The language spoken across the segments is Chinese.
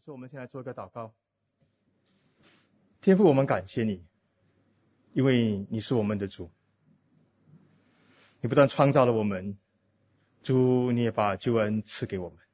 时候，我们先来做一个祷告。天父，我们感谢你，因为你是我们的主，你不但创造了我们，主，你也把救恩赐给我们。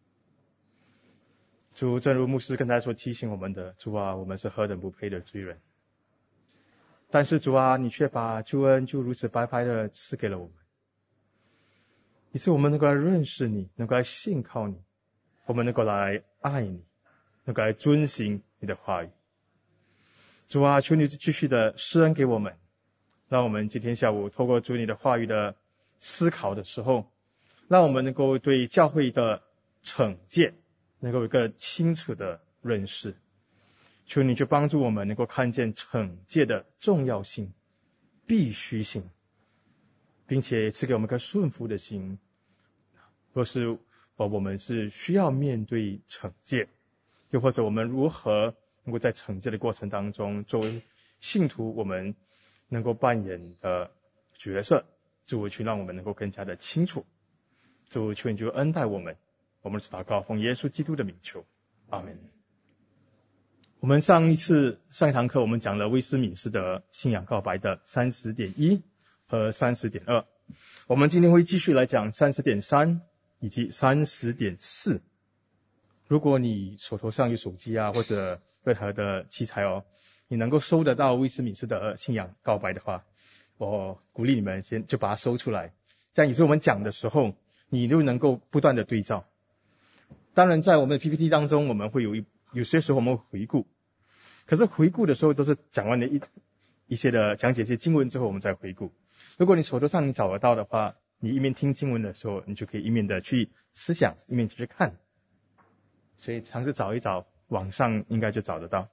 主，正如牧师刚才所提醒我们的，主啊，我们是何等不配的罪人，但是主啊，你却把救恩就如此白白的赐给了我们，以致我们能够来认识你，能够来信靠你，我们能够来爱你，能够来遵行你的话语。主啊，求你继续的施恩给我们，让我们今天下午透过主你的话语的思考的时候，让我们能够对教会的惩戒能够有一个清楚的认识。求你就帮助我们能够看见惩戒的重要性、必须性，并且赐给我们一个顺服的心。若是我们是需要面对惩戒，又或者我们如何能够在惩戒的过程当中，作为信徒我们能够扮演的角色，主去让我们能够更加的清楚。主求你就恩待我们，我们祷告奉耶稣基督的名求，阿们。我们上一堂课我们讲了威斯敏斯特信仰告白的 30.1 和 30.2， 我们今天会继续来讲 30.3 以及 30.4。 如果你手头上有手机啊或者任何的器材你能够收得到威斯敏斯特的信仰告白的话，我鼓励你们先就把它收出来，这样以后我们讲的时候你就能够不断的对照。当然在我们的 PPT 当中我们会有些时候我们会回顾，可是回顾的时候都是讲完了一些的讲解一些经文之后我们再回顾。如果你手头上你找得到的话，你一面听经文的时候你就可以一面的去思想，一面去看，所以尝试找一找，网上应该就找得到。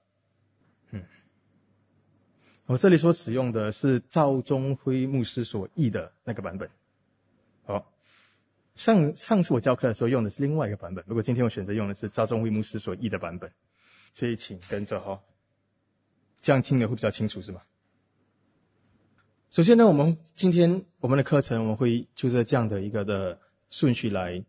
我这里所使用的是赵中辉牧师所译的那个版本。上次我教课的时候用的是另外一个版本，如果今天我选择用的是赵中辉牧师所译的版本，所以请跟着这样听的会比较清楚是吗？首先呢，我们今天我们的课程我们会就着这样的一个的顺序来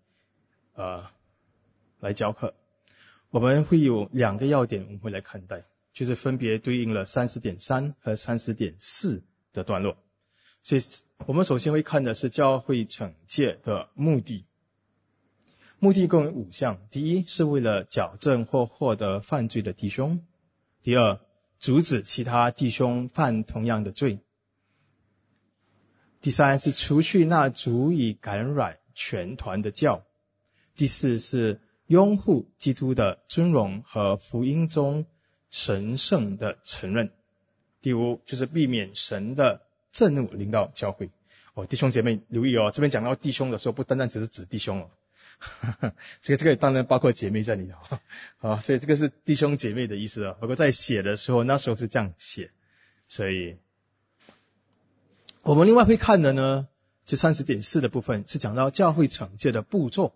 教课。我们会有两个要点我们会来看待，就是分别对应了 30.3 和 30.4 的段落。所以我们首先会看的是教会惩戒的目的。目的共有5项。第一，是为了矫正或获得犯罪的弟兄。第二，阻止其他弟兄犯同样的罪。第三，是除去那足以感染全团的教。第四，是拥护基督的尊荣和福音中神圣的承认。第五，就是避免神的震怒临到教会。弟兄姐妹留意这边讲到弟兄的时候不单单只是指弟兄这个当然包括姐妹在里头所以这个是弟兄姐妹的意思不过在写的时候那时候是这样写。所以我们另外会看的呢，就 30.4 的部分是讲到教会惩戒的步骤。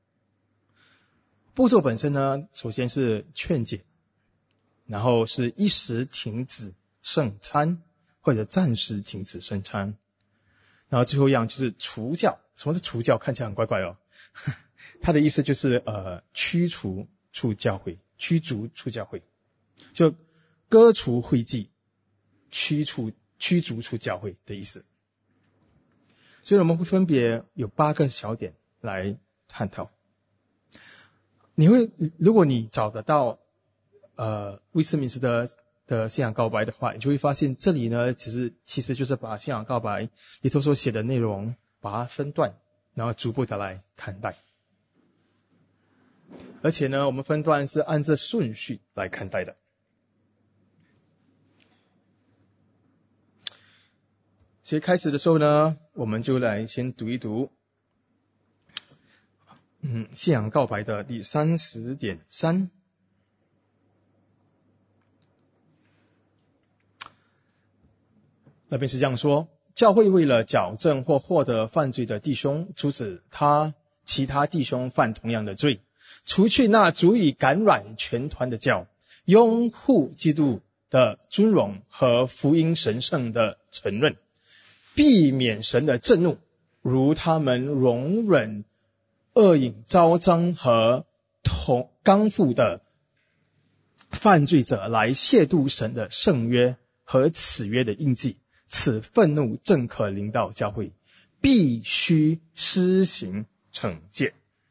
步骤本身呢，首先是劝解，然后是一时停止圣餐或者暂时停止圣餐，然后最后一样就是除教。什么是除教？看起来很怪怪它的意思就是驱逐出教会，驱逐出教会，就割除会籍，驱逐出教会的意思。所以我们会分别有8个小点来探讨。如果你找得到威斯敏斯特的信仰告白的话，你就会发现这里呢其实就是把信仰告白里头所写的内容把它分段，然后逐步的来看待。而且呢我们分段是按这顺序来看待的。所以开始的时候呢，我们就来先读一读信仰告白的第 30.3。那边是这样说：教会为了矫正或获得犯罪的弟兄，阻止其他弟兄犯同样的罪，除去那足以感染全团的教，拥护基督的尊荣和福音神圣的承认，避免神的震怒，如他们容忍恶瘾昭彰和刚愎的犯罪者来亵渎神的圣约和此约的印记，此愤怒正可临到教会，必须施行惩戒。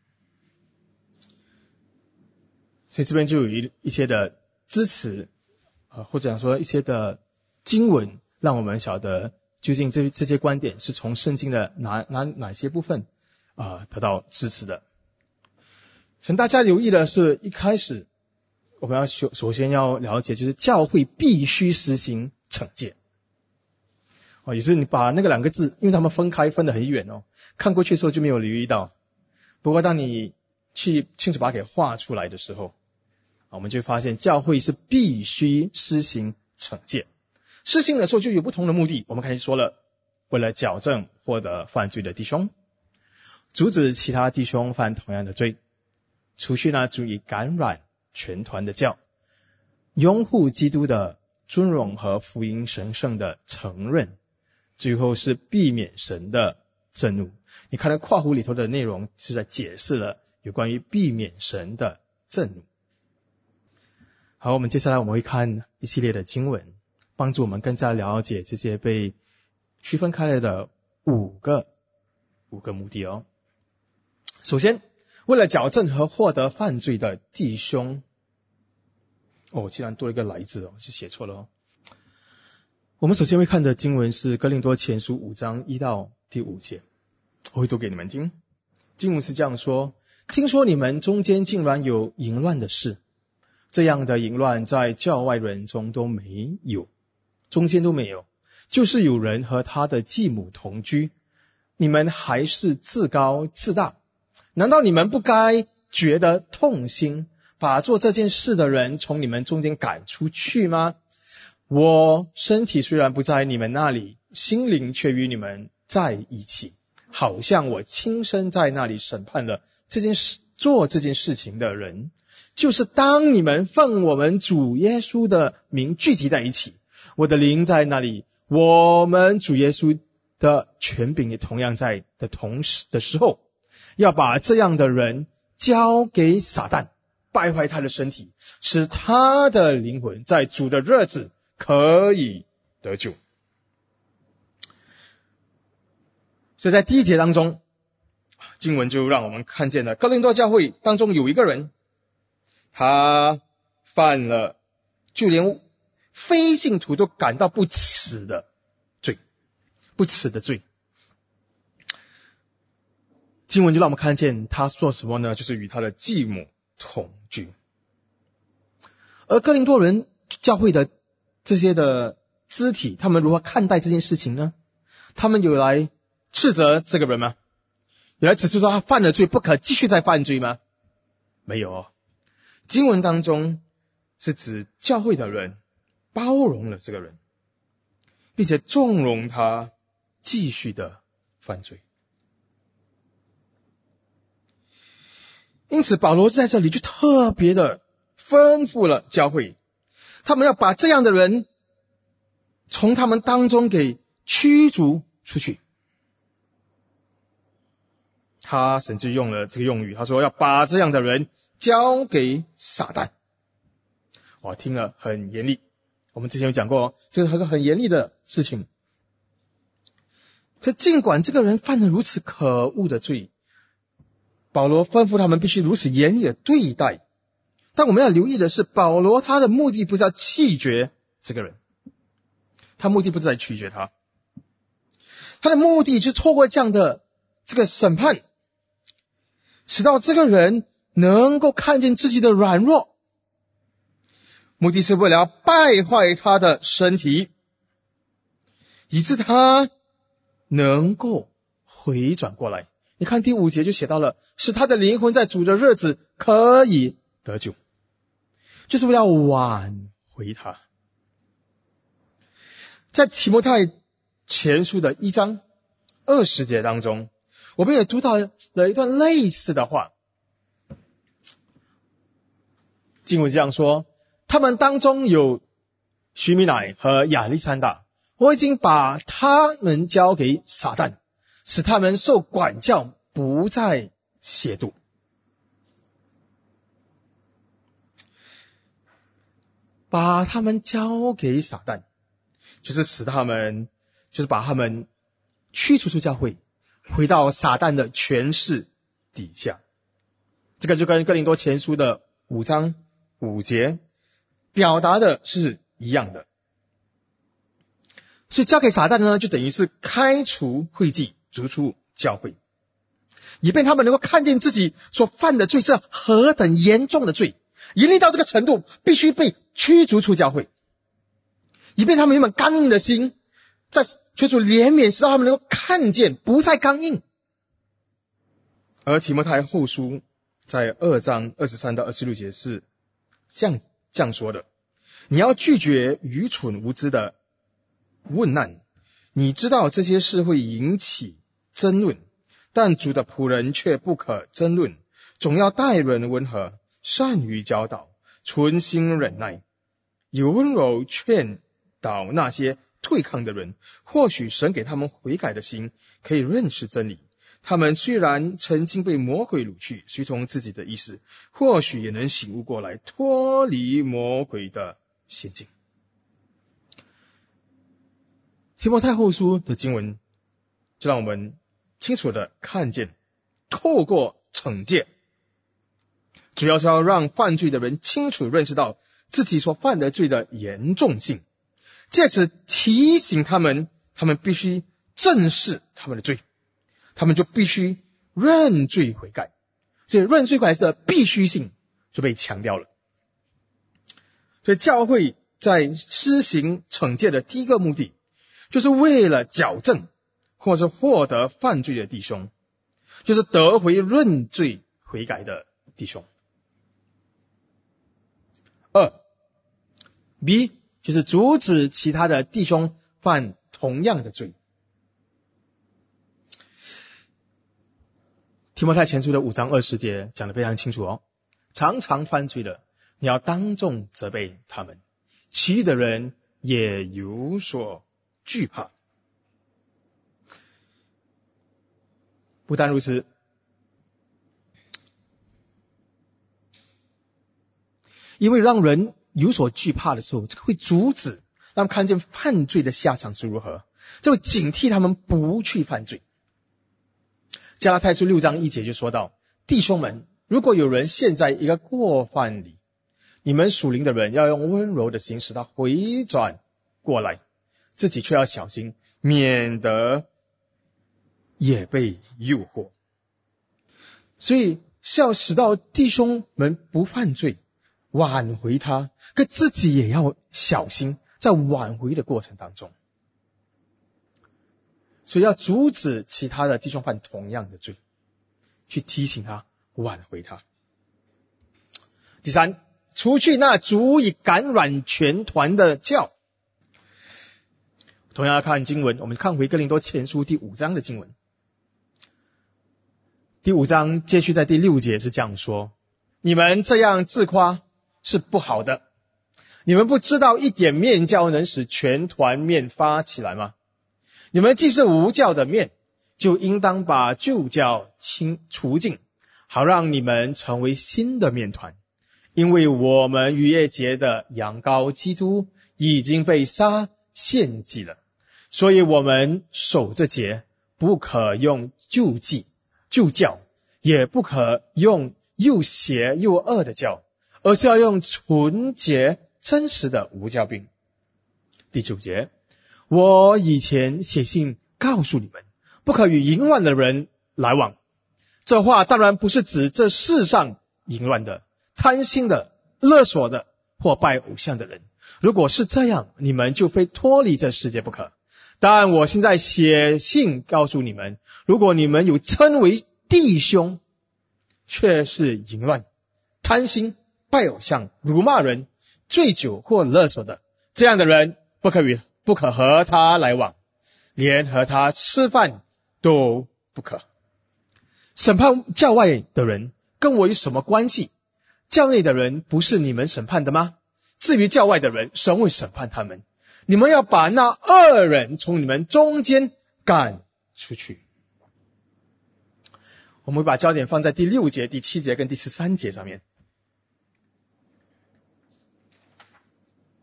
所以这边就有一些的支持或者说一些的经文，让我们晓得究竟这些观点是从圣经的哪些部分得到支持的。请大家留意的是，一开始我们首先要了解，就是教会必须实行惩戒。也是你把那个两个字，因为他们分得很远看过去的时候就没有留意到。不过当你去清楚把它给画出来的时候，我们就发现教会是必须施行惩戒。施行的时候就有不同的目的，我们刚才说了，为了矫正获得犯罪的弟兄，阻止其他弟兄犯同样的罪，除去那足以感染全团的教，拥护基督的尊荣和福音神圣的承认，最后是避免神的震怒。你看到括弧里头的内容是在解释了有关于避免神的震怒。好，我们接下来我们会看一系列的经文，帮助我们更加了解这些被区分开来的五个目的首先，为了矫正和获得犯罪的弟兄，竟然多了一个来字就写错了我们首先会看的经文是哥林多前书5章1到第5节，我会读给你们听。经文是这样说：听说你们中间竟然有淫乱的事，这样的淫乱在教外人中都没有，中间都没有，就是有人和他的继母同居，你们还是自高自大。难道你们不该觉得痛心，把做这件事的人从你们中间赶出去吗？我身体虽然不在你们那里，心灵却与你们在一起，好像我亲身在那里审判了做这件事情的人。就是当你们奉我们主耶稣的名聚集在一起，我的灵在那里，我们主耶稣的权柄也同样在的时候，要把这样的人交给撒旦，败坏他的身体，使他的灵魂在主的日子可以得救。所以在第1节当中，经文就让我们看见了哥林多教会当中有一个人，他犯了就连非信徒都感到不耻的罪。经文就让我们看见他做什么呢？就是与他的继母同居。而哥林多人教会的这些的肢体，他们如何看待这件事情呢？他们有来斥责这个人吗？有来指出说他犯了罪不可继续再犯罪吗？没有经文当中是指教会的人包容了这个人，并且纵容他继续的犯罪。因此保罗在这里就特别的吩咐了教会，他们要把这样的人从他们当中给驱逐出去。他甚至用了这个用语，他说要把这样的人交给撒旦。我听了很严厉，我们之前有讲过这是很严厉的事情。可尽管这个人犯了如此可恶的罪，保罗吩咐他们必须如此严厉的对待。但我们要留意的是，保罗他的目的不是要弃绝这个人，他目的不是在拒绝他，他的目的是透过这样的这个审判，使到这个人能够看见自己的软弱，目的是为了要败坏他的身体，以致他能够回转过来。你看第5节就写到了，使他的灵魂在主的日子可以得救，就是为了挽回他。在提摩太前书的1章20节当中，我们也读到了一段类似的话。经文这样说，他们当中有许米乃和亚历山大，我已经把他们交给撒旦，使他们受管教，不再亵渎。 把他们交给撒旦，就是把他们驱逐出教会，回到撒旦的权势底下。这个就跟哥林多前书的5章5节表达的是一样的。所以交给撒旦呢，就等于是开除会籍，逐出教会，以便他们能够看见自己所犯的罪是何等严重的罪，严厉到这个程度必须被驱逐出教会，以便他们原本刚硬的心在求主怜悯，使到他们能够看见不再刚硬。而提摩太后书在2章23到26节是这样说的：你要拒绝愚蠢无知的问难，你知道这些事会引起争论，但主的仆人却不可争论，总要待人温和，善于教导，存心忍耐，以温柔劝导那些对抗的人。或许神给他们悔改的心，可以认识真理。他们虽然曾经被魔鬼掳去，随从自己的意思，或许也能醒悟过来，脱离魔鬼的陷阱。提摩太后书的经文就让我们清楚的看见，透过惩戒，主要是要让犯罪的人清楚认识到自己所犯的罪的严重性，借此提醒他们必须正视他们的罪，他们就必须认罪悔改。所以认罪悔改的必须性就被强调了。所以教会在施行惩戒的第一个目的，就是为了矫正或是获得犯罪的弟兄，就是得回认罪悔改的弟兄。B 就是阻止其他的弟兄犯同样的罪。提摩太前书的5章20节讲得非常清楚哦，常常犯罪的，你要当众责备他们，其余的人也有所惧怕。不但如此，因为让人有所惧怕的时候，这个会阻止让他们看见犯罪的下场是如何，这会警惕他们不去犯罪。加拉太书6章1节就说到，弟兄们，如果有人陷在一个过犯里，你们属灵的人要用温柔的心使他回转过来，自己却要小心，免得也被诱惑。所以是要使到弟兄们不犯罪，挽回他，可自己也要小心在挽回的过程当中。所以要阻止其他的弟兄犯同样的罪，去提醒他，挽回他。第三，除去那足以感染全团的酵。同样要看经文，我们看回哥林多前书第5章的经文。第5章接续在第6节是这样说：你们这样自夸是不好的，你们不知道一点面酵能使全团面发起来吗？你们既是无酵的面，就应当把旧酵除尽，好让你们成为新的面团。因为我们逾越节的羊羔基督已经被杀献祭了，所以我们守这节，不可用旧酵，也不可用又邪又恶的酵，而是要用纯洁真实的无酵饼。第9节，我以前写信告诉你们，不可与淫乱的人来往。这话当然不是指这世上淫乱的、贪心的、勒索的或拜偶像的人。如果是这样，你们就非脱离这世界不可。但我现在写信告诉你们，如果你们有称为弟兄，却是淫乱、贪心、拜偶像、辱骂人、醉酒或勒索的，这样的人不可和他来往，连和他吃饭都不可。审判教外的人跟我有什么关系？教内的人不是你们审判的吗？至于教外的人，神会审判他们。你们要把那恶人从你们中间赶出去。我们会把焦点放在第6节、第7节跟第13节上面。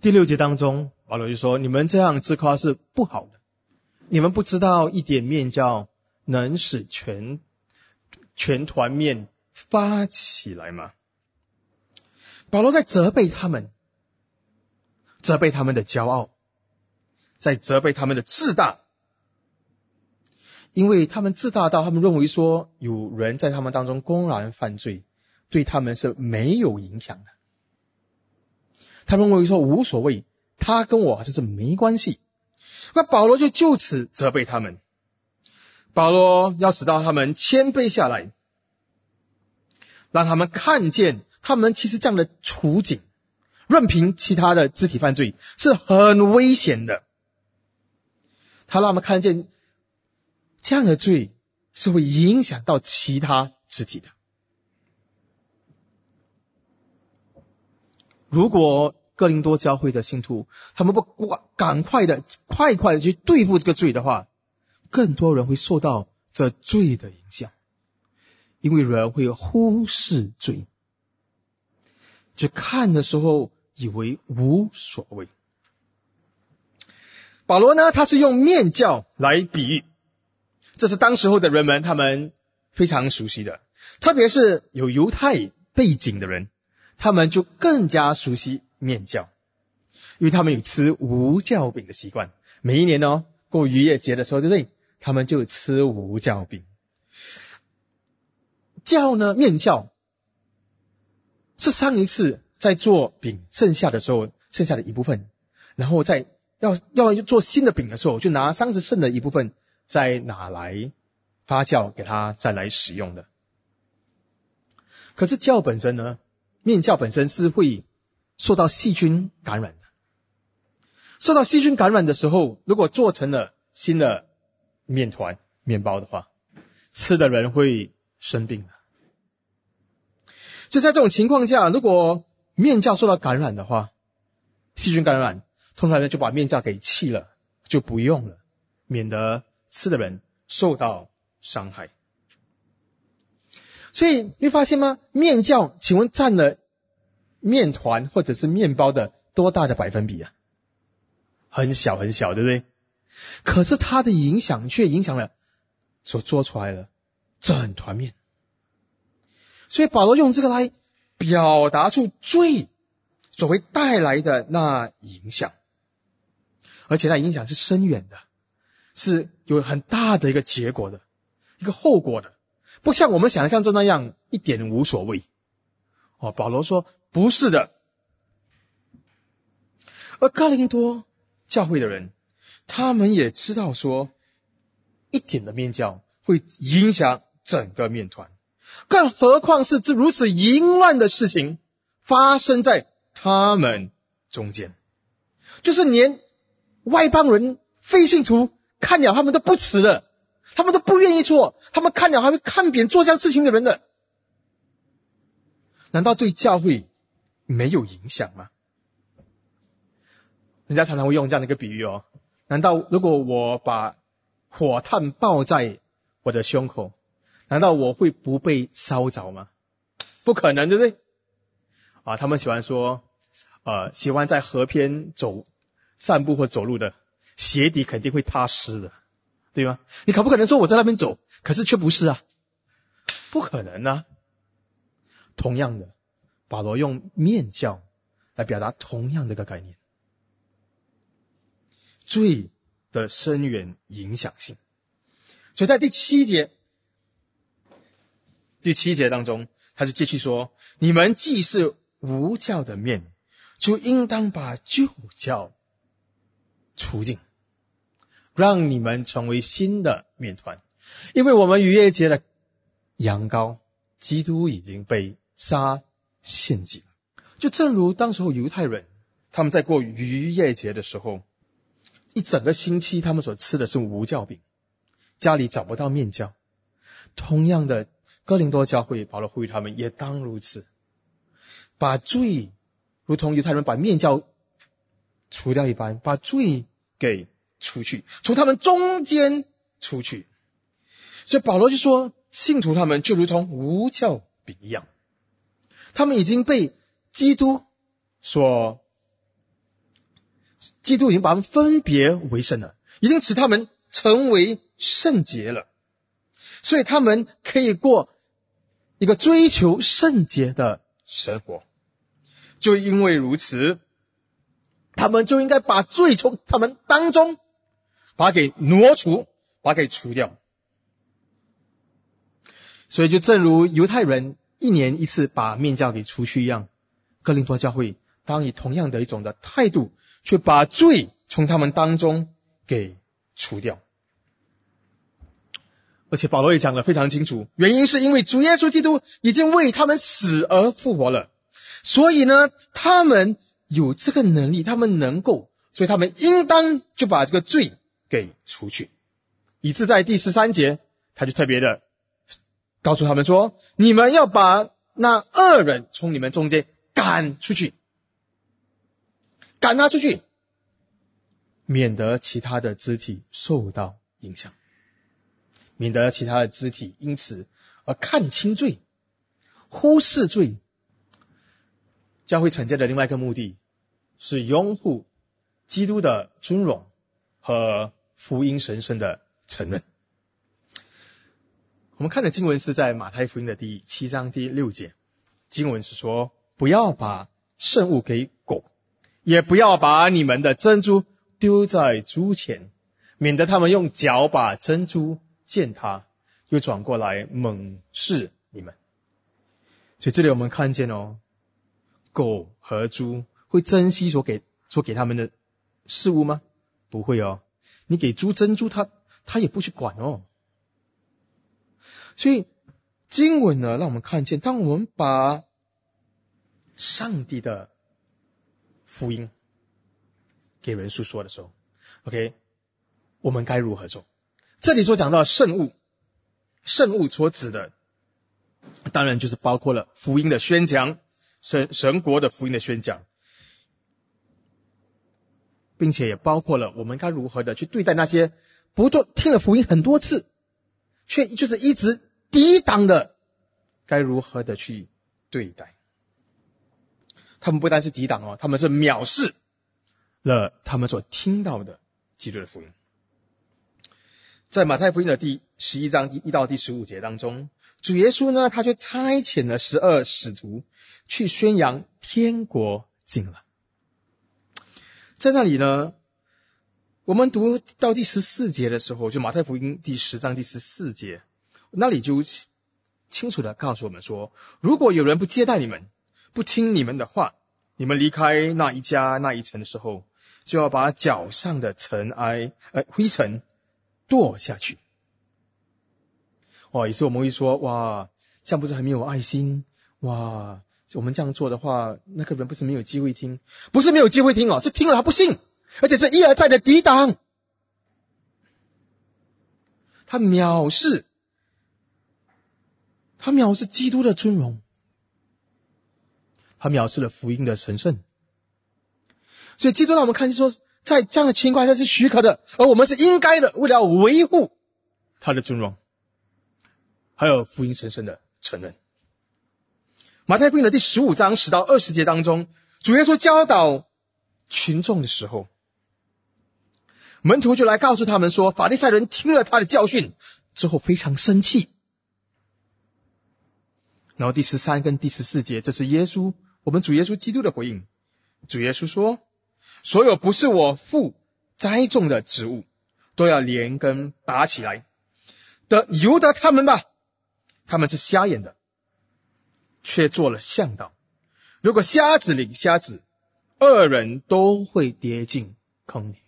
第6节当中，保罗就说，你们这样自夸是不好的，你们不知道一点面酵能使全团面发起来吗？保罗在责备他们，责备他们的骄傲，在责备他们的自大，因为他们自大到他们认为说有人在他们当中公然犯罪，对他们是没有影响的。他们认为说无所谓，他跟我好像是没关系。那保罗就此责备他们，保罗要使到他们谦卑下来，让他们看见他们其实这样的处境，任凭其他的肢体犯罪是很危险的。他让他们看见这样的罪是会影响到其他肢体的。如果哥林多教会的信徒他们不赶快的去对付这个罪的话，更多人会受到这罪的影响，因为人会忽视罪，就看的时候以为无所谓。保罗呢，他是用面酵来比喻，这是当时候的人们他们非常熟悉的，特别是有犹太背景的人，他们就更加熟悉面酵，因为他们有吃无酵饼的习惯。每一年过逾越节的时候，对不对？他们就吃无酵饼。酵呢，面酵是上一次在做饼剩下的时候剩下的一部分，然后再要做新的饼的时候，就拿上次剩的一部分再拿来发酵，给它再来使用的。可是酵本身呢，面酵本身是会受到细菌感染的。受到细菌感染的时候，如果做成了新的面团面包的话，吃的人会生病的。就在这种情况下，如果面酵受到感染的话，细菌感染，通常人就把面酵给弃了，就不用了，免得吃的人受到伤害。所以你会发现吗？面酵请问占了面团或者是面包的多大的百分比啊？很小很小，对不对？可是它的影响却影响了所做出来的整团面。所以保罗用这个来表达出罪所会带来的那影响，而且那影响是深远的，是有很大的一个结果的，一个后果的，不像我们想象中那样一点无所谓。保罗说不是的。而哥林多教会的人，他们也知道说一点的面酵会影响整个面团，更何况是如此淫乱的事情发生在他们中间，就是连外邦人非信徒看了他们都不耻的，他们都不愿意做，他们看了还会看扁做这样事情的人的。难道对教会没有影响吗？人家常常会用这样的一个比喻难道如果我把火炭抱在我的胸口，难道我会不被烧着吗？不可能，对不对？他们喜欢说喜欢在河边散步或走路的，鞋底肯定会踏湿的，对吗？你可不可能说我在那边走，可是却不是啊？不可能啊。同样的，保罗用面酵来表达同样的一个概念，罪的深远影响性。所以在第七节当中，他就继续说，你们既是无酵的面，就应当把旧酵除尽，让你们成为新的面团。因为我们逾越节的羊羔基督已经被杀献祭了。就正如当时候犹太人他们在过逾越节的时候，一整个星期他们所吃的是无酵饼，家里找不到面酵。同样的，哥林多教会保罗呼吁他们也当如此，把罪如同犹太人把面酵除掉一般，把罪给除去，从他们中间出去。所以保罗就说，信徒他们就如同无酵饼一样，他们已经被基督所基督已经把他们分别为圣了，已经使他们成为圣洁了，所以他们可以过一个追求圣洁的生活。就因为如此，他们就应该把罪从他们当中把它给挪除，把它给除掉。所以就正如犹太人1年1次把面酵给除去一样，哥林多教会当以同样的一种的态度去把罪从他们当中给除掉。而且保罗也讲得非常清楚，原因是因为主耶稣基督已经为他们死而复活了，所以呢，他们有这个能力，他们能够，所以他们应当就把这个罪给除去。以致在第13节，他就特别的告诉他们说，你们要把那恶人从你们中间赶出去，赶他出去，免得其他的肢体受到影响，免得其他的肢体因此而看轻罪，忽视罪。教会惩戒的另外一个目的是拥护基督的尊荣和福音神圣的承认。我们看的经文是在马太福音的第7章第6节，经文是说，不要把圣物给狗，也不要把你们的珍珠丢在猪前，免得他们用脚把珍珠践踏，又转过来猛视你们。所以这里我们看见狗和猪会珍惜所给他们的事物吗？不会哦。你给猪珍珠，它也不去管哦。所以经文呢，让我们看见，当我们把上帝的福音给人诉说的时候 ，OK， 我们该如何做？这里所讲到圣物所指的，当然就是包括了福音的宣讲，神国的福音的宣讲，并且也包括了我们该如何的去对待那些不断听了福音很多次，却就是一直抵挡的，该如何的去对待。他们不单是抵挡他们是藐视了他们所听到的基督的福音。在马太福音的第11章1到第15节当中，主耶稣呢，他就差遣了12使徒去宣扬天国近了。在那里呢，我们读到第14节的时候，就马太福音第10章第14节，那里就清楚的告诉我们说，如果有人不接待你们，不听你们的话，你们离开那一家那一城的时候，就要把脚上的灰尘跺下去。也是我们会说，哇，这样不是很没有爱心？哇，我们这样做的话，那个人不是没有机会听？不是没有机会听是听了他不信，而且是一而再的抵挡，他藐视基督的尊荣，他藐视了福音的神圣。所以基督让我们看见说，在这样的情况下是许可的，而我们是应该的，为了要维护他的尊荣，还有福音神圣的承认。马太福音的第15章10到20节当中，主耶稣教导群众的时候，门徒就来告诉他们说，法利赛人听了他的教训之后非常生气。然后第13跟第14节，这是我们主耶稣基督的回应。主耶稣说，所有不是我父栽种的植物，都要连根拔起来，由得他们吧，他们是瞎眼的，却做了向导。如果瞎子领瞎子，恶人都会跌进坑里。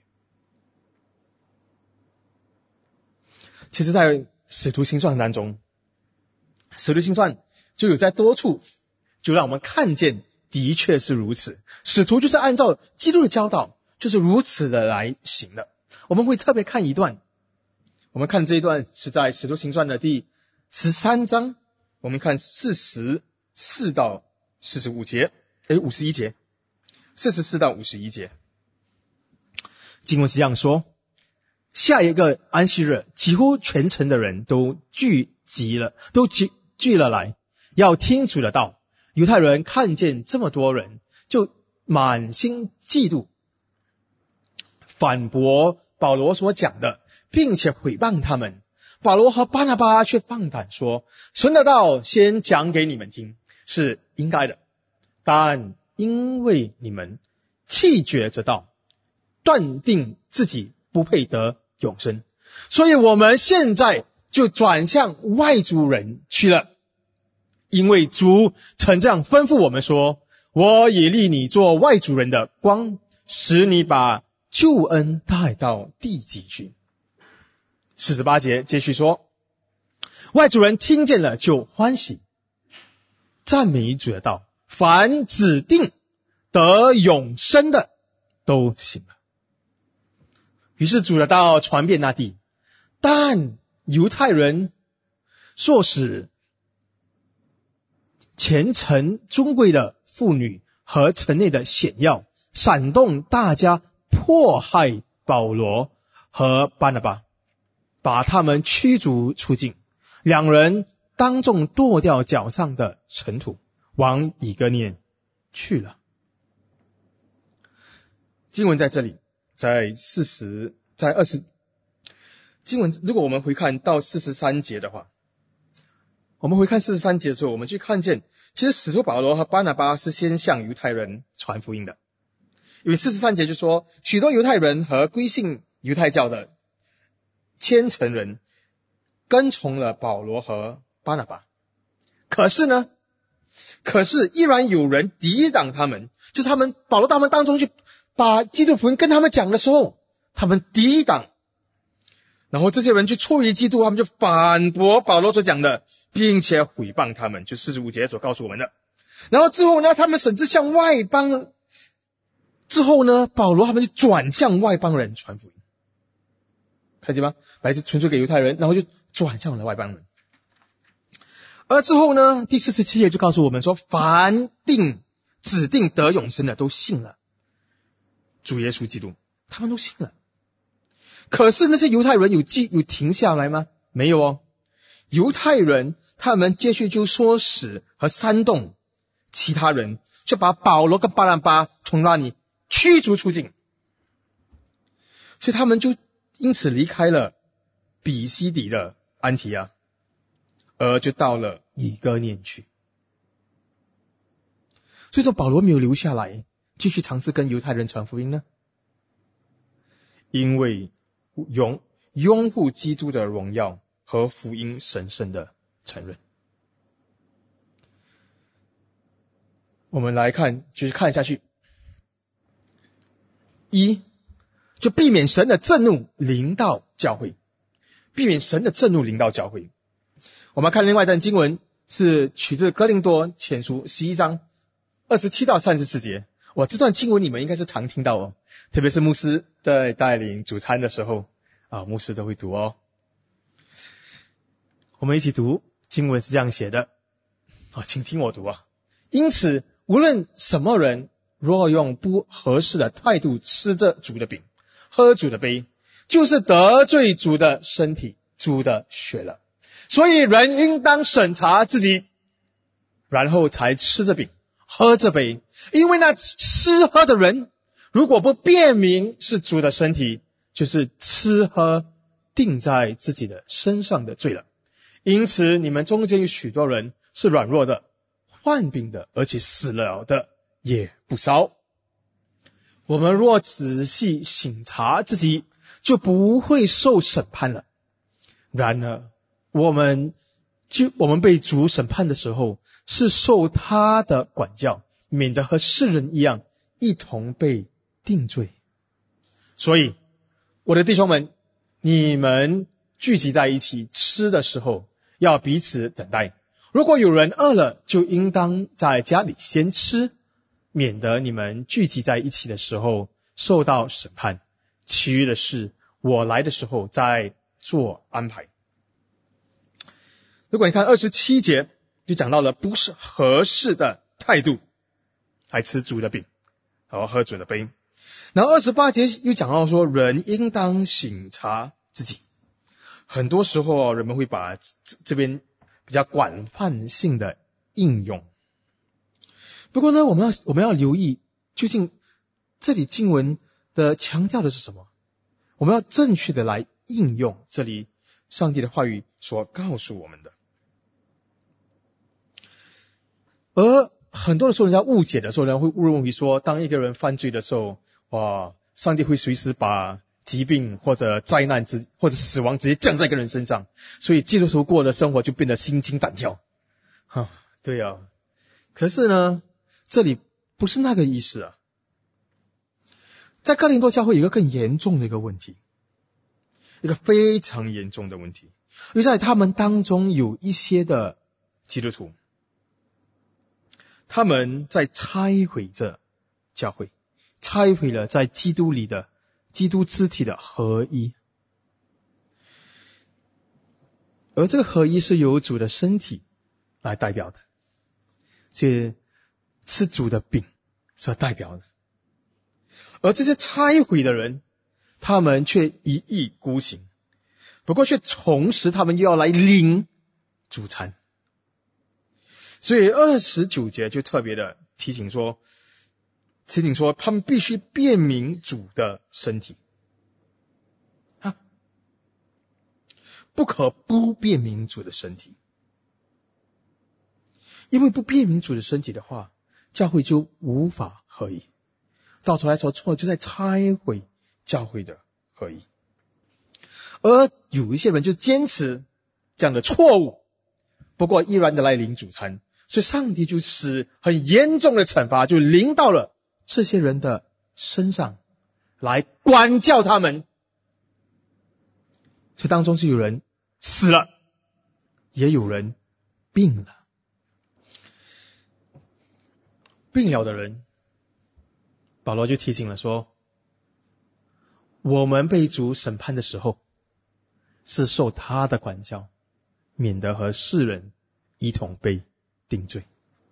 其实在使徒行传当中，使徒行传就有在多处就让我们看见的确是如此，使徒就是按照基督的教导就是如此的来行的。我们会特别看一段，我们看这一段是在使徒行传的第13章，我们看44到45节，51节，44到51节。经文是这样说，下一个安息日，几乎全城的人都聚了来，要听主的道。犹太人看见这么多人，就满心嫉妒， 反驳保罗所讲的，并且毁谤他们。保罗和巴拿巴却放胆说，神的道先讲给你们听是应该的，但因为你们弃绝这道，断定自己不配得永生，所以我们现在就转向外族人去了。因为主曾这样吩咐我们说，我也立你做外族人的光，使你把救恩带到地极去。48节继续说，外族人听见了就欢喜，赞美主的道，凡指定得永生的都信了。于是主的道传遍那地，但犹太人唆使虔诚尊贵的妇女和城内的显要，煽动大家迫害保罗和巴拿巴，把他们驱逐出境。两人当众跺掉脚上的尘土，往以哥念去了。经文在这里，在20经文，如果我们回看到43节的话，我们回看43节的时候，我们去看见，其实使徒保罗和巴拿巴是先向犹太人传福音的。因为43节就说，许多犹太人和归信犹太教的虔诚人跟从了保罗和巴拿巴。可是依然有人抵挡他们，就是保罗他们当中去把基督福音跟他们讲的时候，他们抵挡，然后这些人就出于基督，他们就反驳保罗所讲的，并且毁谤他们，就45节所告诉我们的。然后之后呢，他们甚至向外邦，之后呢，保罗他们就转向外邦人传福音，看见吗？本来是纯粹给犹太人，然后就转向了外邦人。而之后呢，第47节就告诉我们说，凡指定得永生的都信了主耶稣基督，他们都信了。可是那些犹太人有停下来吗？没有哦。犹太人他们继续就唆使和煽动其他人，就把保罗跟巴拿巴从那里驱逐出境，所以他们就因此离开了比西底的安提阿，而就到了以哥念去。所以说保罗没有留下来继续尝试跟犹太人传福音呢，因为拥护基督的荣耀和福音神圣的承认。我们来看，继续看下去。就避免神的震怒临到教会，避免神的震怒临到教会。我们看另外一段经文，是取自哥林多前书11章27到34节。这段经文你们应该是常听到哦，特别是牧师在带领主餐的时候牧师都会读哦。我们一起读，经文是这样写的请听我读啊。因此无论什么人若用不合适的态度吃着主的饼，喝主的杯，就是得罪主的身体，主的血了。所以人应当审查自己，然后才吃着饼喝着杯。因为那吃喝的人，如果不辨明是主的身体，就是吃喝定在自己的身上的罪了。因此你们中间有许多人是软弱的，患病的，而且死了的也不少。我们若仔细省察自己，就不会受审判了。然而我们被主审判的时候，是受他的管教，免得和世人一样一同被定罪。所以我的弟兄们，你们聚集在一起吃的时候，要彼此等待。如果有人饿了，就应当在家里先吃，免得你们聚集在一起的时候受到审判。其余的事，我来的时候再做安排。如果你看27节，就讲到了不是合适的态度来吃主的饼，喝主的杯。然后28节又讲到说，人应当省察自己。很多时候人们会把这边比较广泛性的应用。不过呢，我们要留意，究竟这里经文的强调的是什么？我们要正确的来应用这里上帝的话语所告诉我们的。而很多的时候人家误解的时候，人家会误认为说，当一个人犯罪的时候，上帝会随时把疾病或者灾难或者死亡直接降在一个人身上，所以基督徒过的生活就变得心惊胆跳。对啊，可是呢，这里不是那个意思啊。在哥林多教会有一个更严重的一个问题，一个非常严重的问题，因为在他们当中有一些的基督徒，他们在拆毁着教会，拆毁了在基督里的基督肢体的合一。而这个合一是由主的身体来代表的，这是主的饼所代表的。而这些拆毁的人，他们却一意孤行，不过却同时他们又要来领主餐。所以29节就特别的提醒说他们必须辨明主的身体不可不辨明主的身体，因为不辨明主的身体的话，教会就无法合一，到头来所错就在拆毁教会的合一。而有一些人就坚持这样的错误，不过依然的来领主餐，所以上帝就使很严重的惩罚就临到了这些人的身上，来管教他们。所以当中就有人死了，也有人病了。病了的人，保罗就提醒了说，我们被主审判的时候，是受他的管教，免得和世人一同被定罪。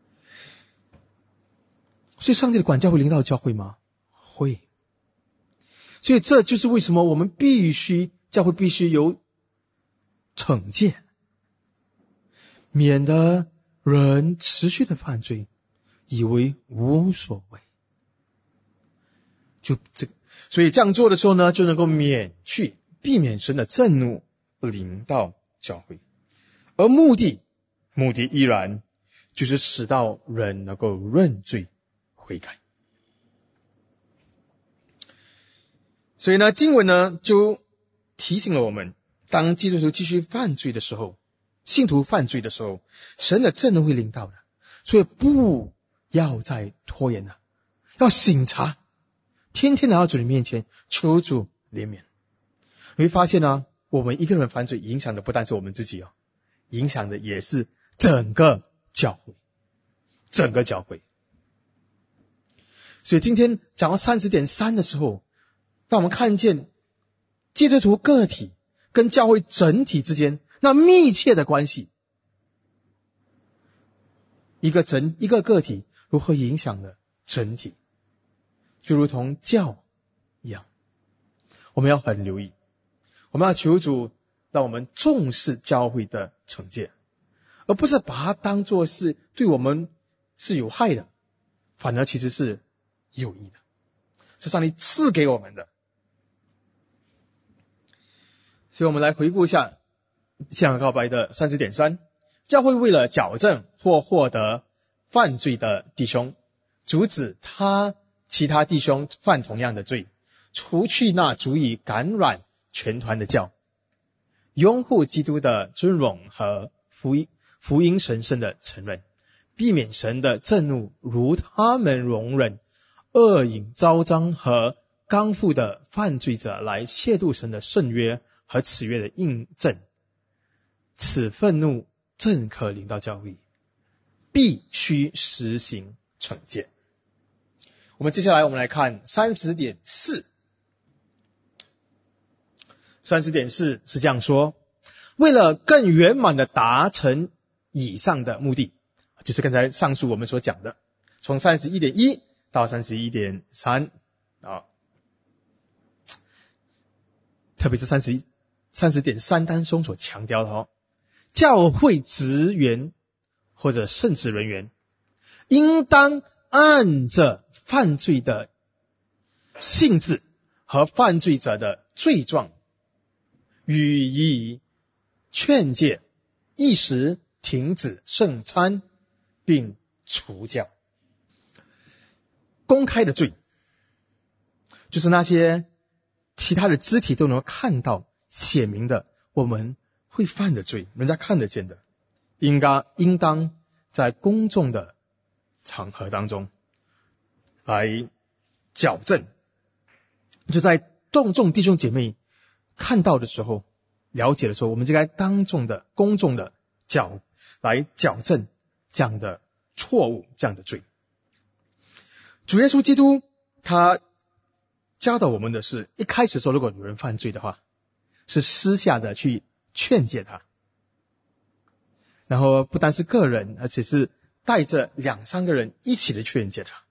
所以上帝的管教会临到教会吗？会。所以这就是为什么我们教会必须有惩戒，免得人持续的犯罪，以为无所谓。所以这样做的时候呢，就能够避免神的震怒临到教会。而目的依然就是使到人能够认罪悔改。所以呢，经文呢就提醒了我们，当基督徒继续犯罪的时候，信徒犯罪的时候，神的震怒会临到的。所以不要再拖延了，要省察，天天来到主的面前求主怜悯。你会发现呢，我们一个人犯罪影响的不但是我们自己影响的也是整个教会。所以今天讲到30.3的时候，当我们看见基督徒个体跟教会整体之间那密切的关系，一个个体如何影响了整体，就如同教一样，我们要很留意，我们要求主让我们重视教会的惩戒，而不是把它当作是对我们是有害的，反而其实是有益的，是上帝赐给我们的。所以我们来回顾一下信仰告白的30.3，教会为了矫正或获得犯罪的弟兄，阻止其他弟兄犯同样的罪，除去那足以感染全团的教，拥护基督的尊荣和福音神圣的承认，避免神的震怒如他们容忍恶瘾昭彰和刚愎的犯罪者来亵渎神的圣约和此约的印证，此愤怒正可临到教会，必须实行惩戒。我们接下来来看30.4。30.4是这样说，为了更圆满的达成以上的目的，就是刚才上述我们所讲的，从31.1到31.3特别是30.3当中所强调的教会职员或者圣职人员应当按着犯罪的性质和犯罪者的罪状，予以劝诫，一时停止圣餐，并除教。公开的罪，就是那些其他的肢体都能看到写明的我们会犯的罪，人家看得见的，应当在公众的场合当中来矫正。就在众弟兄姐妹看到的时候，了解的时候，我们就该当众的公众的来矫正这样的错误，这样的罪。主耶稣基督他教导我们的是，一开始说如果有人犯罪的话，是私下的去劝诫他，然后不单是个人，而且是带着2-3个人一起的劝诫他。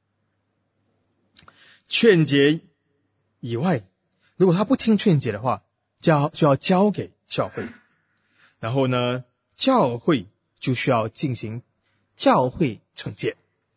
劝诫以外，如果他不听劝诫的话，就要交给教会，然后呢，教会就需要进行教会惩戒。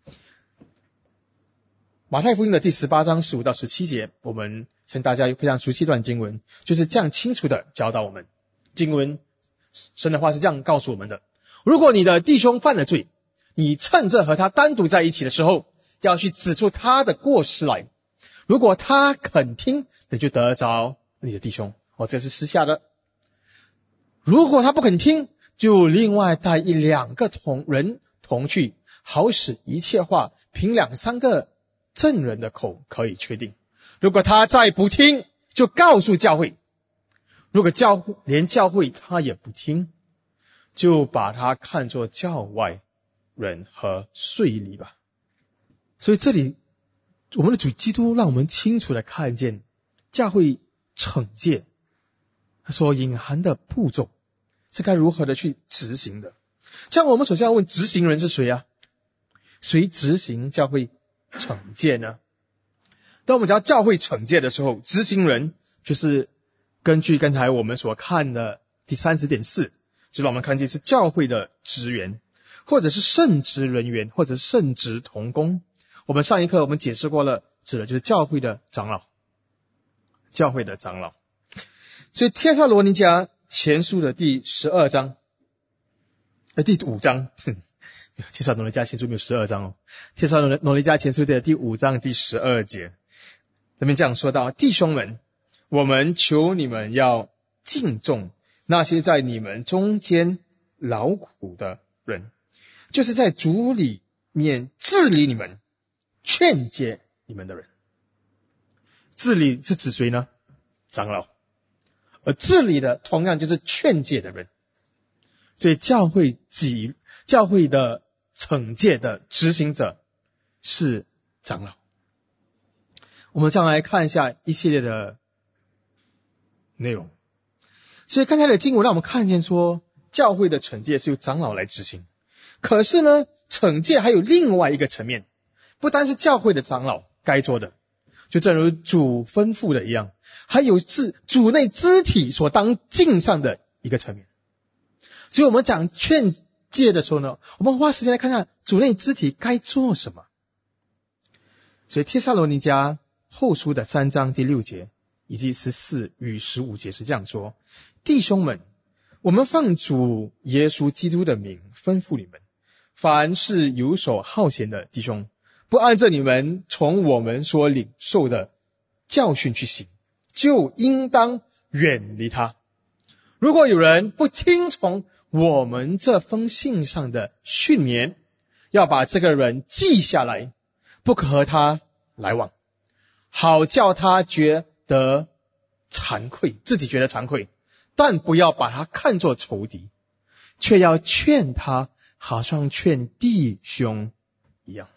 马太福音的第18章15到17节，我们向大家有非常熟悉一段经文，就是这样清楚的教导我们。经文神的话是这样告诉我们的：如果你的弟兄犯了罪，你趁着和他单独在一起的时候，要去指出他的过失来。如果他肯听，你就得着你的弟兄。这是私下的。如果他不肯听，就另外带1-2个人同去，好使一切话凭2-3个证人的口可以确定。如果他再不听，就告诉教会。如果连教会他也不听，就把他看作教外人和税吏吧。所以这里我们的主基督让我们清楚的看见教会惩戒所隐含的步骤是该如何的去执行的。这样我们首先要问，执行人是谁啊？谁执行教会惩戒呢？当我们讲教会惩戒的时候，执行人就是根据刚才我们所看的第30.4，就是我们看见是教会的职员，或者是圣职人员，或者是圣职同工。我们上一课我们解释过了，指的就是教会的长老。教会的长老。所以帖撒罗尼迦前书的第5章，帖撒罗尼迦前书没有12章哦。帖撒罗尼迦前书的第5章第12节，那边这样说到：弟兄们，我们求你们要敬重那些在你们中间劳苦的人，就是在主里面治理你们、劝诫你们的人。治理是指谁呢？长老。而治理的同样就是劝诫的人。所以教会的惩戒的执行者是长老。我们将来看一下一系列的内容。所以刚才的经文让我们看见说，教会的惩戒是由长老来执行。可是呢，惩戒还有另外一个层面，不单是教会的长老该做的，就正如主吩咐的一样，还有是主内肢体所当尽上的一个层面。所以我们讲劝诫的时候呢，我们花时间来看看主内肢体该做什么。所以帖撒罗尼迦后书的3章第6节以及14与15节是这样说：弟兄们，我们奉主耶稣基督的名吩咐你们，凡是游手好闲的弟兄，不按着你们从我们所领受的教训去行，就应当远离他。如果有人不听从我们这封信上的训勉，要把这个人记下来，不可和他来往，好叫他觉得惭愧，自己觉得惭愧，但不要把他看作仇敌，却要劝他，好像劝弟兄一样。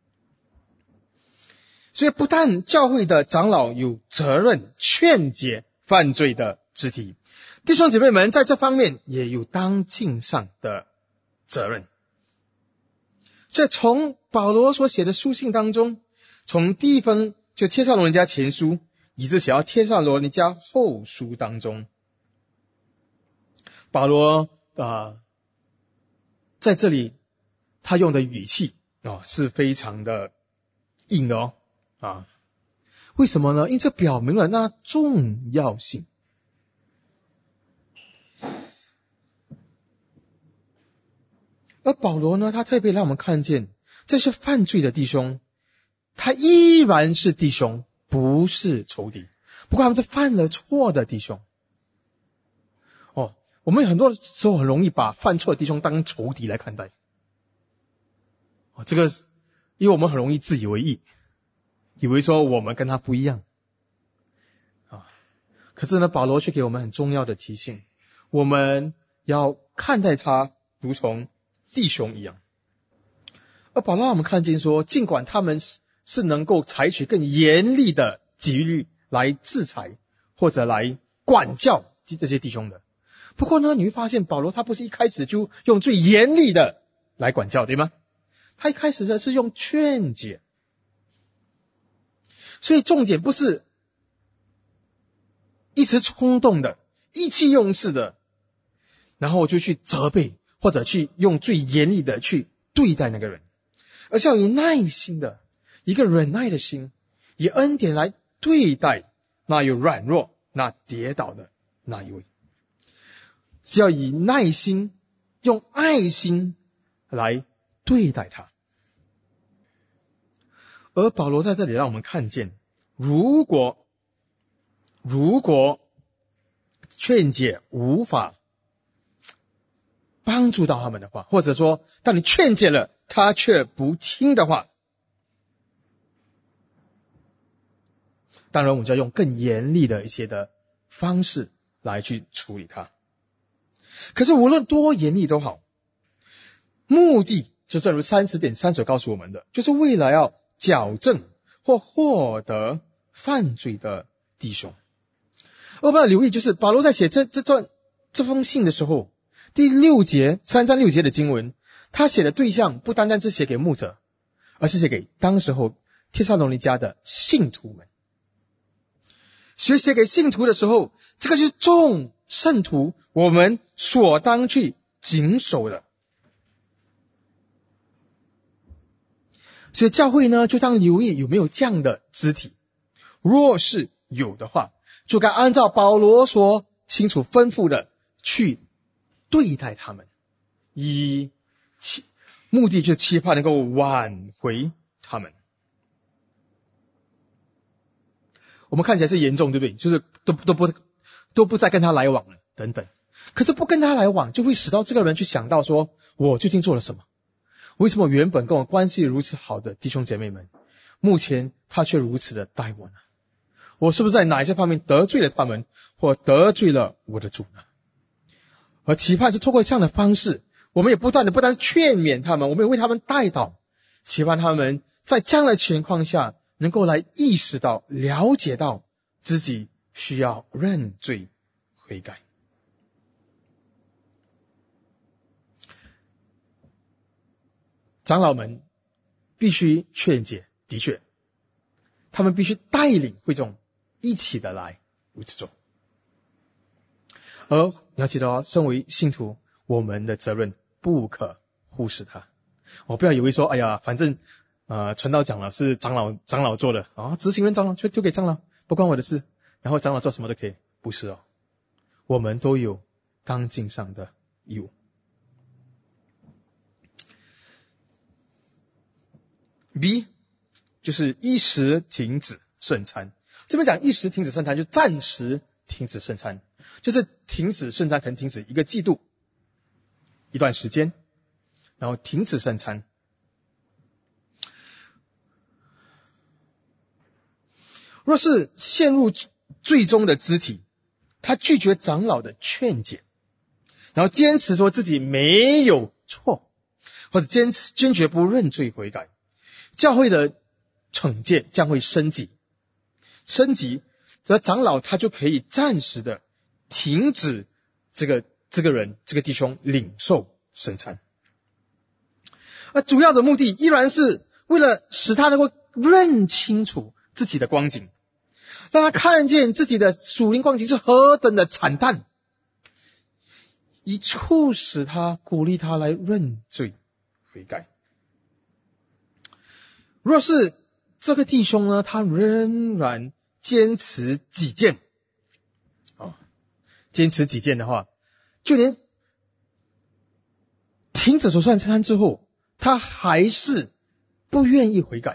所以不但教会的长老有责任劝解犯罪的肢体，弟兄姐妹们在这方面也有当尽上的责任。所以从保罗所写的书信当中，从第一封就帖撒罗尼迦前书，以至写到帖撒罗尼迦后书当中，保罗在这里他用的语气是非常的硬的为什么呢？因为这表明了那重要性。而保罗呢，他特别让我们看见，这是犯罪的弟兄，他依然是弟兄，不是仇敌。不过他们是犯了错的弟兄。我们很多时候很容易把犯错的弟兄当仇敌来看待。这个因为我们很容易自以为意，以为说我们跟他不一样。可是呢，保罗却给我们很重要的提醒，我们要看待他如同弟兄一样。而保罗让我们看见说，尽管他们是能够采取更严厉的纪律来制裁或者来管教这些弟兄的，不过呢，你会发现保罗他不是一开始就用最严厉的来管教，对吗？他一开始呢是用劝解。所以重点不是一时冲动的、意气用事的，然后就去责备或者去用最严厉的去对待那个人，而是要以耐心的一个忍耐的心，以恩典来对待那有软弱、那跌倒的那一位，是要以耐心、用爱心来对待他。而保罗在这里让我们看见，如果劝解无法帮助到他们的话，或者说当你劝解了他却不听的话，当然我们就要用更严厉的一些的方式来去处理他。可是无论多严厉都好，目的就正如30.3所告诉我们的，就是为了要矫正或获得犯罪的弟兄。我们要留意，就是保罗在写这封信的时候，第3章6节的经文，他写的对象不单单是写给牧者，而是写给当时候帖撒罗尼迦的信徒们。所以写给信徒的时候，这个就是众圣徒我们所当去谨守的。所以教会呢，就当留意有没有这样的肢体，若是有的话，就该按照保罗所清楚吩咐的去对待他们，目的就是期盼能够挽回他们。我们看起来是严重，对不对？就是都不再跟他来往了等等。可是不跟他来往，就会使到这个人去想到说，我究竟做了什么？为什么原本跟我关系如此好的弟兄姐妹们，目前他却如此的待我呢？我是不是在哪一些方面得罪了他们，或得罪了我的主呢？而期盼是透过这样的方式，我们也不单是劝勉他们，我们也为他们代祷，期盼他们在这样的情况下能够来意识到、了解到自己需要认罪悔改。长老们必须劝解，的确，他们必须带领会众一起的来如此做。而你要记得身为信徒，我们的责任不可忽视它。不要以为说，哎呀，反正传道讲了是长老做的执行人长老就给长老，不关我的事，然后长老做什么都可以，不是我们都有当尽上的义务。B 就是一时停止圣餐。这边讲一时停止圣餐，就暂时停止圣餐，就是停止圣餐可能停止一个季度一段时间，然后停止圣餐。若是陷入最终的肢体，他拒绝长老的劝解，然后坚持说自己没有错，或者坚决不认罪悔改，教会的惩戒将会升级，则长老他就可以暂时的停止这个弟兄领受圣餐。而主要的目的依然是为了使他能够认清楚自己的光景，让他看见自己的属灵光景是何等的惨淡，以促使他鼓励他来认罪悔改。若是这个弟兄呢，他仍然坚持己见。坚持己见的话，就连停止所算餐之后，他还是不愿意悔改，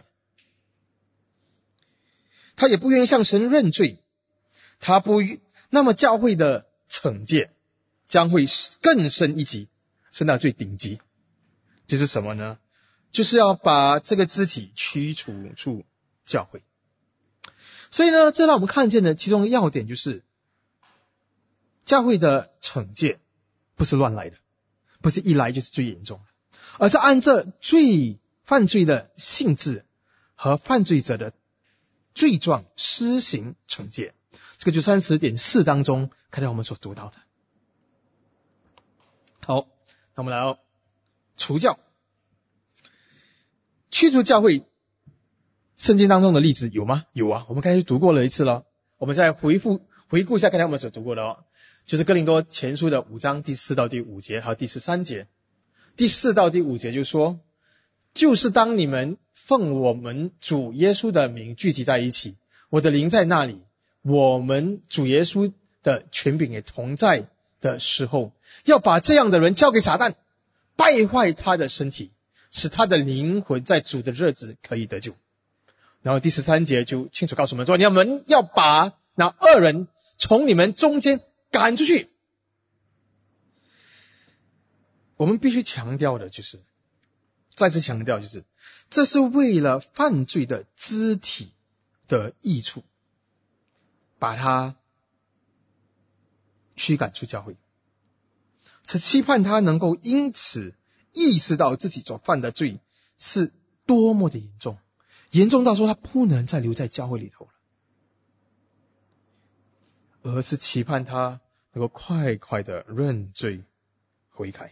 他也不愿意向神认罪，那么教会的惩戒将会更深一级，升到最顶级。就是什么呢？就是要把这个肢体驱除出教会。所以呢，这让我们看见的其中的要点就是，教会的惩戒不是乱来的，不是一来就是最严重的，而是按照犯罪的性质和犯罪者的罪状施行惩戒。这个就30.4当中刚才我们所读到的。好，那我们来到除教。驱逐教会圣经当中的例子有吗？有啊，我们刚才就读过了一次了。我们再回顾一下刚才我们所读过的就是哥林多前书的5章第4到第5节还有第13节。第4到第5节就说，就是当你们奉我们主耶稣的名聚集在一起，我的灵在那里，我们主耶稣的权柄也同在的时候，要把这样的人交给撒旦，败坏他的身体，使他的灵魂在主的日子可以得救。然后第13节就清楚告诉我们说，你们要把那恶人从你们中间赶出去。我们必须强调的就是，再次强调就是，这是为了犯罪的肢体的益处，把他驱赶出教会，是期盼他能够因此意识到自己所犯的罪是多么的严重，严重到说他不能再留在教会里头了，而是期盼他能够快快的认罪悔改。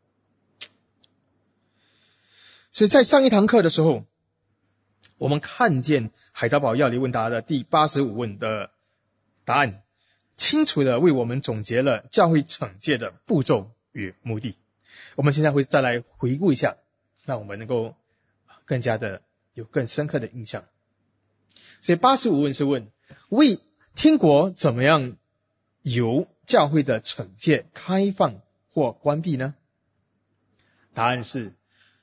所以在上一堂课的时候，我们看见海德堡要理问答的第85问的答案，清楚的为我们总结了教会惩戒的步骤与目的。我们现在会再来回顾一下，让我们能够更加的有更深刻的印象。所以85问是问，为天国怎么样由教会的惩戒开放或关闭呢？答案是，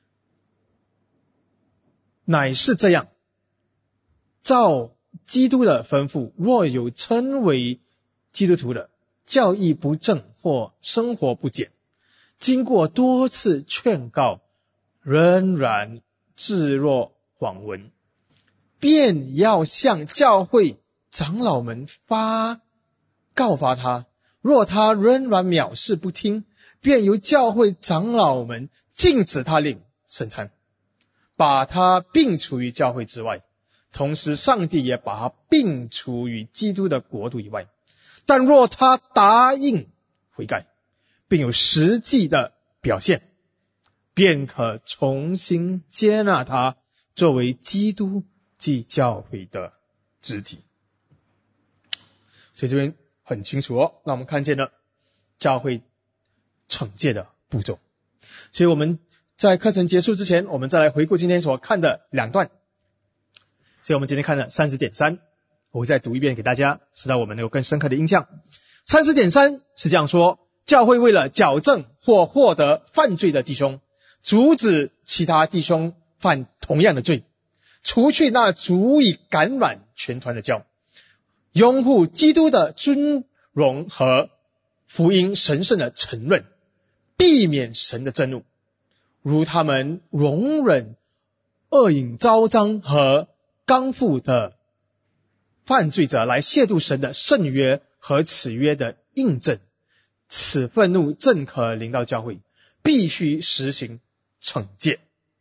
乃是这样，照基督的吩咐，若有称为基督徒的教义不正或生活不检，经过多次劝告仍然置若罔闻，便要向教会长老们告发他，若他仍然藐视不听，便由教会长老们禁止他领圣餐，把他并除于教会之外，同时上帝也把他并除于基督的国度以外。但若他答应悔改，并有实际的表现，便可重新接纳他作为基督即教会的肢体。所以这边很清楚那我们看见了教会惩戒的步骤。所以我们在课程结束之前，我们再来回顾今天所看的2段。所以我们今天看了 30.3， 我会再读一遍给大家，使到我们能有更深刻的印象。 30.3 是这样说，教会为了矫正或获得犯罪的弟兄，阻止其他弟兄犯同样的罪，除去那足以感染全团的教，拥护基督的尊荣和福音神圣的承认，避免神的震怒，如他们容忍恶饮昭彰和刚愎的犯罪者来亵渎神的圣约和此约的印证，此愤怒正可临到教会，必须实行惩戒。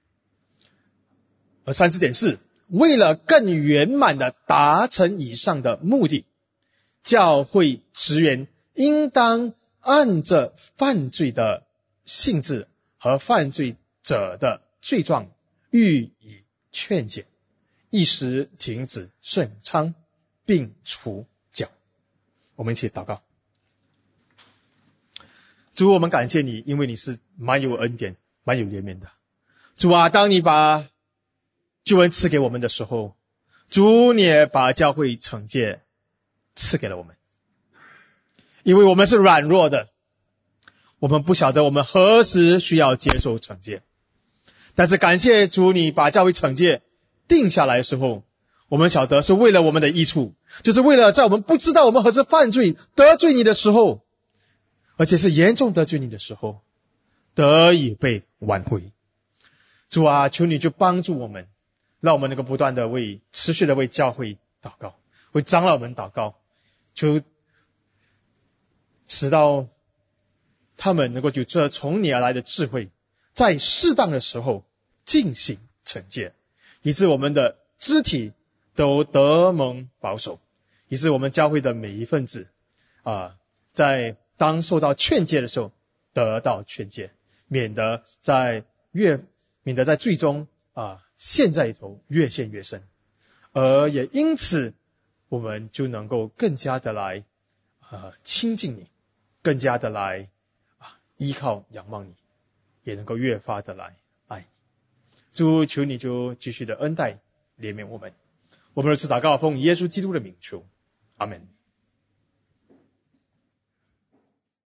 而 30.4 为了更圆满的达成以上的目的，教会职员应当按着犯罪的性质和犯罪者的罪状予以劝解，一时停止顺昌，并除教。我们一起祷告。主，我们感谢你，因为你是蛮有恩典蛮有怜悯的。主啊，当你把救恩赐给我们的时候，主你也把教会惩戒赐给了我们。因为我们是软弱的，我们不晓得我们何时需要接受惩戒。但是感谢主，你把教会惩戒定下来的时候，我们晓得是为了我们的益处，就是为了在我们不知道我们何时犯罪得罪你的时候，而且是严重得罪你的时候，得以被挽回。主啊，求你就帮助我们，让我们能够不断的持续的为教会祷告，为长老们祷告，求使到他们能够有这从你而来的智慧，在适当的时候进行惩戒，以致我们的肢体都得蒙保守，以致我们教会的每一份子在当受到劝诫的时候得到劝诫，免得在最终陷在里头越陷越深，而也因此我们就能够更加的来亲近你，更加的来依靠仰望你，也能够越发的来爱你。主，求你就继续的恩待怜悯我们。我们如此祷告，奉耶稣基督的名求，阿们。